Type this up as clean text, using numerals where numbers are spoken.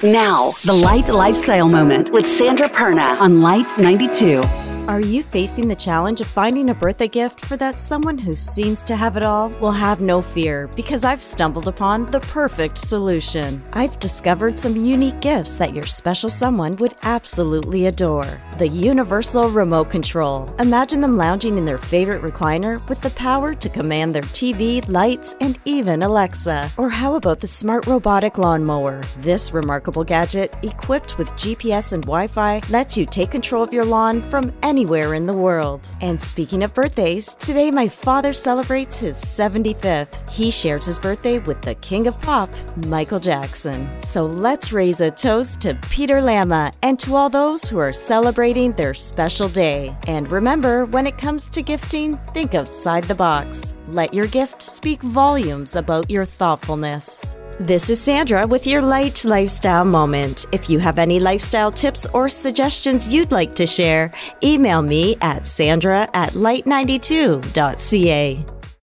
Now, the Light Lifestyle Moment with Sandra Perna on Light 92. Are you facing the challenge of finding a birthday gift for that someone who seems to have it all? Well, have no fear, because I've stumbled upon the perfect solution. I've discovered some unique gifts that your special someone would absolutely adore. The Universal Remote Control. Imagine them lounging in their favorite recliner with the power to command their TV, lights, and even Alexa. Or how about the Smart Robotic Lawnmower? This remarkable gadget, equipped with GPS and Wi-Fi, lets you take control of your lawn from anywhere in the world. And speaking of birthdays, today my father celebrates his 75th. He shares his birthday with the king of pop, Michael Jackson. So let's raise a toast to Peter Lama and to all those who are celebrating their special day. And remember, when it comes to gifting, think outside the box. Let your gift speak volumes about your thoughtfulness. This is Sandra with your Light Lifestyle Moment. If you have any lifestyle tips or suggestions you'd like to share, email me at sandra@light92.ca.